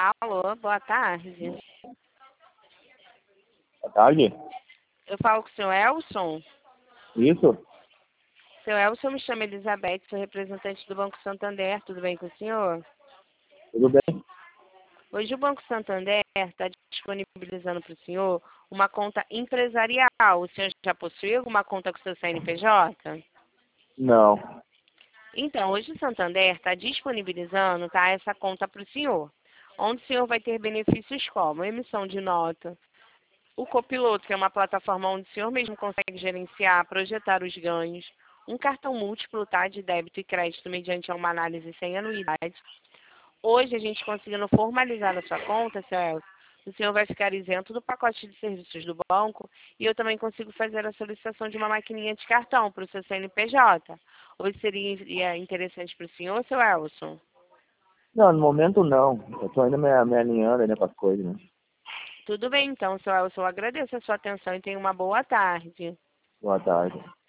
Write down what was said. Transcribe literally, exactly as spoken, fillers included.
Alô, boa tarde. Boa tarde. Eu falo com o senhor Elson. Isso? Seu Elson, me chama Elizabeth, sou representante do Banco Santander. Tudo bem com o senhor? Tudo bem? Hoje o Banco Santander está disponibilizando para o senhor uma conta empresarial. O senhor já possui alguma conta com seu C N P J? Não. Então, hoje o Santander está disponibilizando, tá, essa conta para o senhor, onde o senhor vai ter benefícios como emissão de nota, o copiloto, que é uma plataforma onde o senhor mesmo consegue gerenciar, projetar os ganhos, um cartão múltiplo, tá, de débito e crédito mediante uma análise sem anuidade. Hoje, a gente conseguindo formalizar a sua conta, seu Elcio, o senhor vai ficar isento do pacote de serviços do banco e eu também consigo fazer a solicitação de uma maquininha de cartão para o seu C N P J. Hoje seria interessante para o senhor, seu Elson? Não, no momento não. Eu tô ainda me, me alinhando ainda com as coisas, né? Tudo bem, então, seu Elson. Eu agradeço a sua atenção e tenha uma boa tarde. Boa tarde.